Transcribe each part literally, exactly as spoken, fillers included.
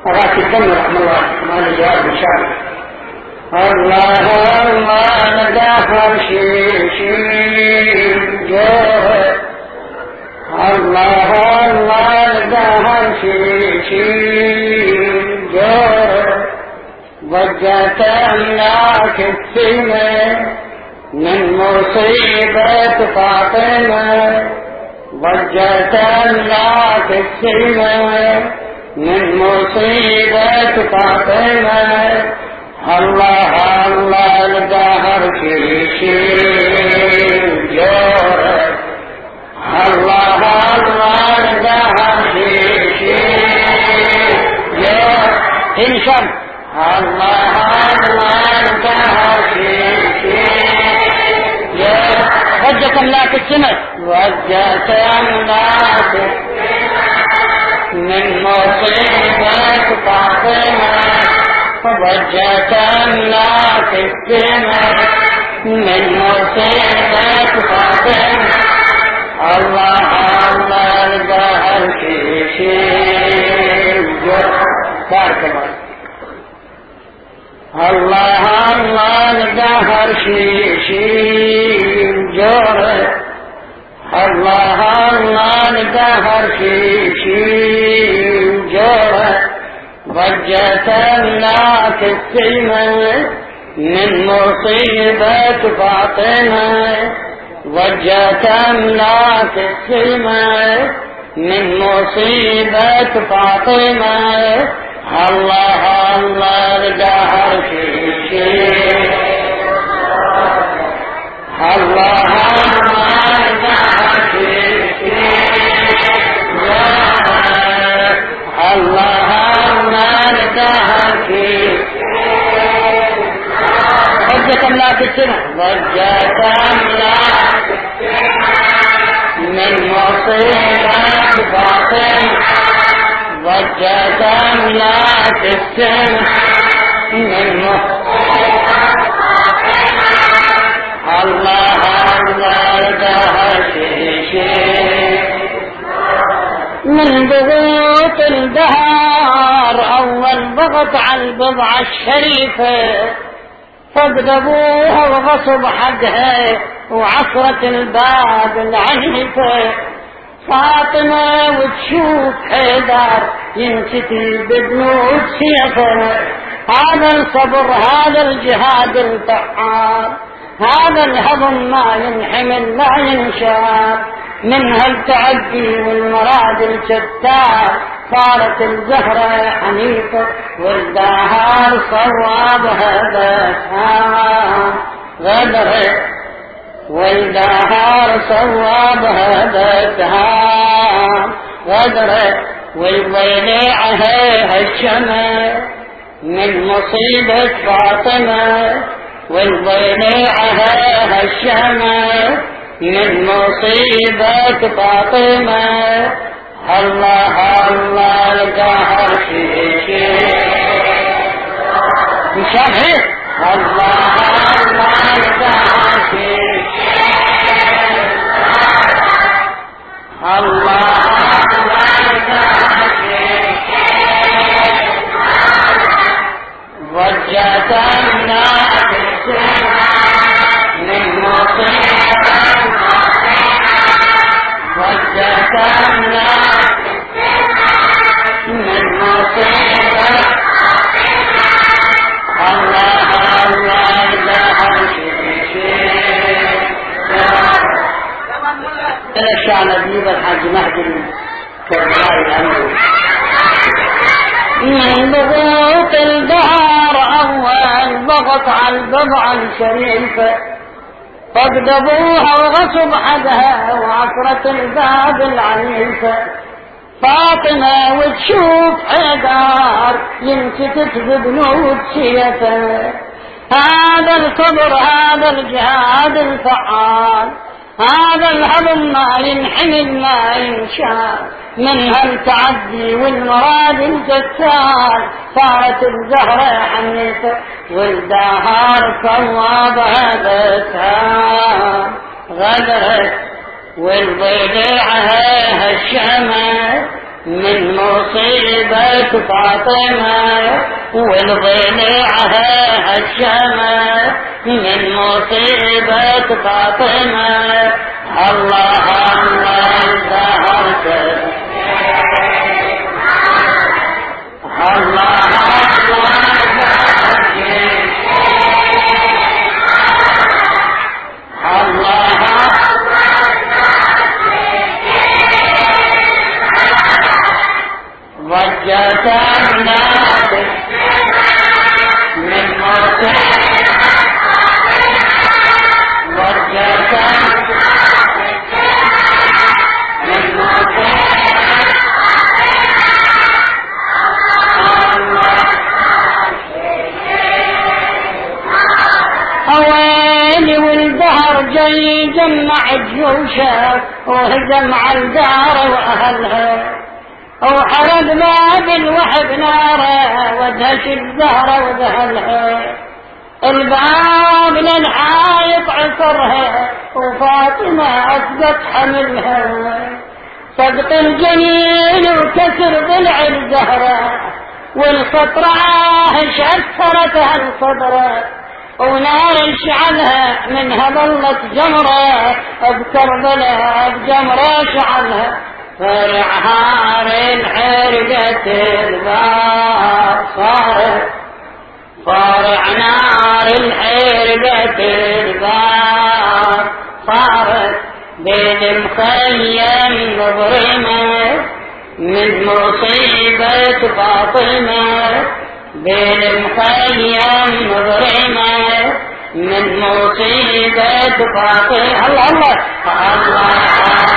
أراك الدم رحمه الله ما له جواب إن شاء الله. الله الله ندافر شيء شيء جوه الله الله ندافر شيء شيء جوه ضجت أملاك السماء من مصيبة فاطمة ضجت أملاك السماء من مصيبة فاطمة الله الله الدهر في شيء جوره الله الله الدهر في شيء جوره انشم الله الله الدهر في شيء جوره ضجت أملاك السماء ضجت أملاك من مصيبة فاطمة ضجت أملاك السماء من مصيبة فاطمة الله الله الدهر في شيء بارك الله الله الله الدهر في شيء جوره الله الله الدهر في شيء جوره ضجت أملاك السماء من مصيبة فاطمة ضجت أملاك السماء من مصيبة فاطمة الله الله الدهر في شيء الله الله الدهر في شيء الله ضجت أملاك السماء ضجت أملاك من مصيبة فاطمة ضجت أملاك السماء من مصيبة الله الله الدهر في شيء من ضغوط الدهر أول ضغط على البضعة الشريفة فقد أبوها وغصب حقها وعصرة الباب العنيفة فاطمة وتشوف حيدر ينكتل بجنود سيفه هذا الصبر هذا الجهاد الفعال هذا الهضم ما ينحمل لا ينشار من هالتعدي والمراد الشتات صارت الزهرة حنيفة والدهر صوابها بسها غدرة والدهر صوابها بسها غدرة والضيلعها هالشمع من مصيبة فاطمة والضيلعها هالشمع من مصيبة فاطمة الله الله الدهر في شيء مشان هيك الله الله الدهر في شيء الله الله الدهر في شيء ضجت أملاك السماء من مصيبة ضجت أملاك من مصيبة الله الله الدهر في شيء أنا الشعر نجيب الحاج مهدي كربلاء الأمر من ضغوط الدهر أول ضغط على البضعة الشريفة فقد أبوها وغصب حدها وعصرة الباب العنيفة فاطمة وتشوف حيدر ينكتت ببنود سيفه هذا الصبر هذا الجهاد الفعال هذا الهضم ما ينحمل ما ينشال من هالتعدي والمراد الجسال صارت الزهرة حنيفة والدهر صوابها بسها غدرت والضيلعها هالشمع من مصيبة فاطمة والضلعها هشمة من مصيبة فاطمة الله الله زهرت الله ضجت الناس من موت ضجت من موت اويلي والدهر جاي جمع جيوشه وهجم على الدار واهلها وحرق باب الوحب ناره ودهش الزهرة وذهلها الباب للحايط عصرها وفاطمة أسقط حملها صدق الجنين وكسر ضلع الزهرة والخطرة شكرتها الصدرة ونار شعلها منها ظلت جمرة بكربلها بجمرة شعلها فرع هار الحرقة الباب صارت فرع نار الحرقة الباب صارت بين المخيم مظلمة من مصيبة فاطمة بين المخيم مظلمة من مصيبة فاطمة الله الله الله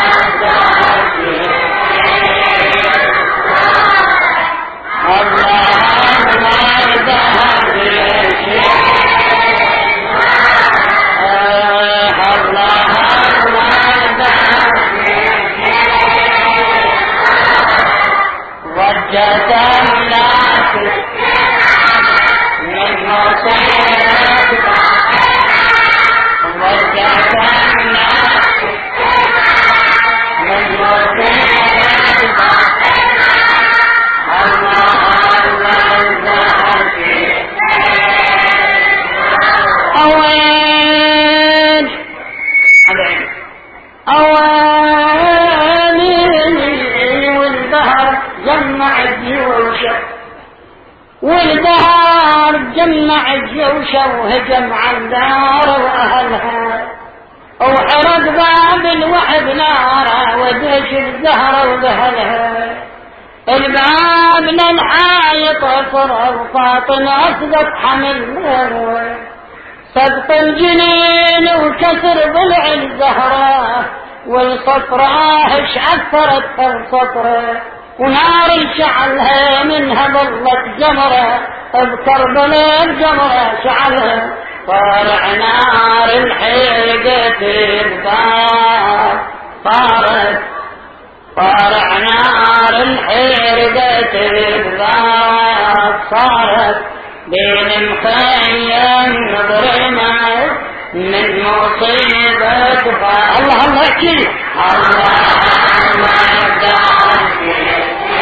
والدهر جمع الجوشة وهجم على الدار وأهلها وحرق باب الوحب ناره ودهش الزهرة وذهلها الباب للحايط عصرها وفاطمة أسقط حملها صدق الجنين وكسر ضلع الزهرة والصفرة شعثرت الصفرة ونار شعلها منها ظلت جمرة بكربلاء الجمرة شعلها طارع نار الحرقة الباب صارت طارع نار الحرقة الباب صارت بين مخيم مظلمة من مصيبة فاطمة الله الله احكي الله الله دعاك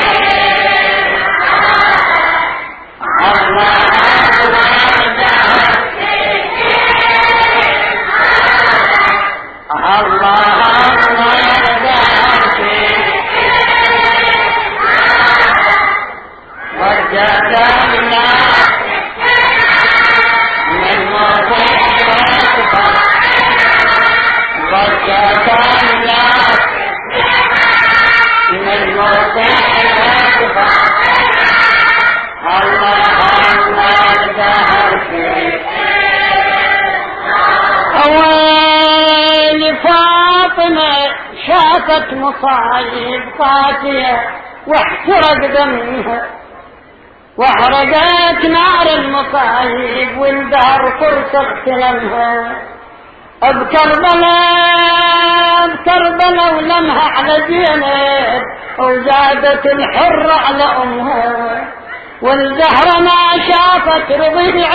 شافت مصايب قاسية واحترق دمها واحرقت نار المصايب والدار فرصة اغتنمها بكربلاء بكربلاء ولمها على زينب وزادت الحرة على أمها والزهرة ما شافت رضيع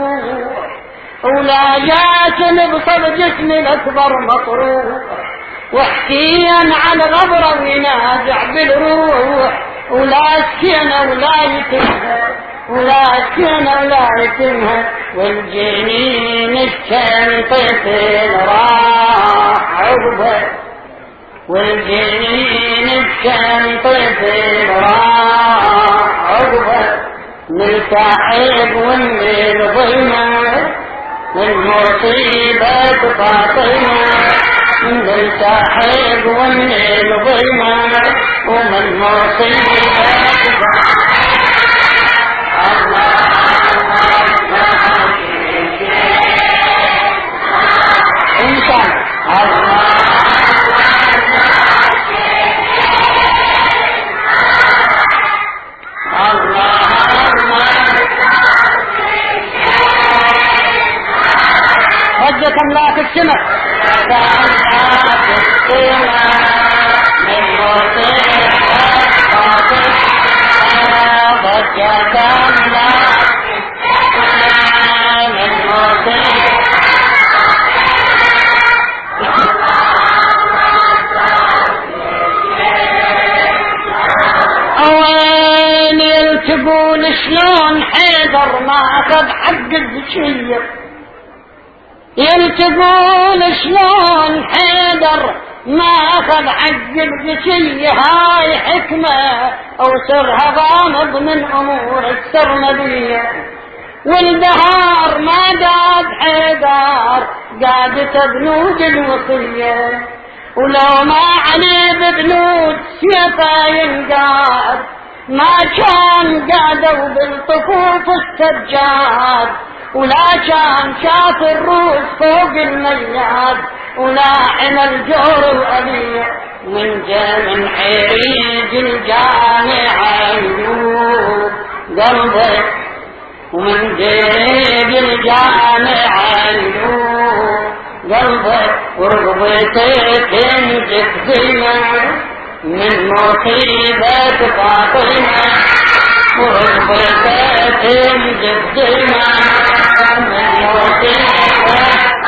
المذبوح ولا جات بصب جسم الأكبر مطروح وحكيا على غبرة وينازع بالروح ولا سكينة ولا يتمها ولا سكينة ولا يتمها والجنين الشام طفل راح عقبه والجنين الشام طفل راح عقبه نلتحق والليل ظلمه من مصيبة فاطمة نلتحق والليل ظلمة ومن مصيبة إنسان حجة أملاك السماء أملاك السماء من مصيبة فاطمة حجة أملاك السماء من مصيبة وين يلتقون شلون حيدر ما أخذ حق الزكية يلتقون شلون حيدر ما أخذ حق الزكية هاي حكمة أو سرها غامض من أمور السرمدية والبهار ما داد حيدر قادت بنود الوصية ولو ما عليه ببنود سيفا ينقاد ما كان قادوا بالطفوف السجاد ولا كان شاف الروس فوق المياد ولا حمل جور الأبيع من جمن حريج الجامع عيوب قلبه ومن جيب الجامع عيوب قلبه ورغبتك تنجف زينة من مصيبة فاطمة ورغبتك تنجف زينة من مصيبة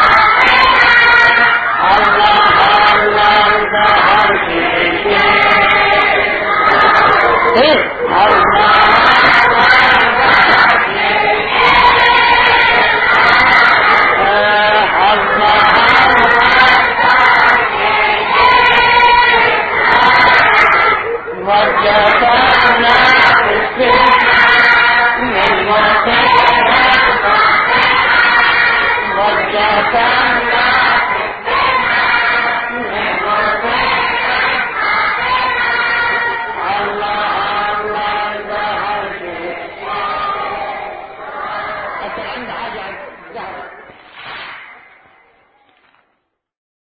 الله الله ظهر في شيء الله عند حاجة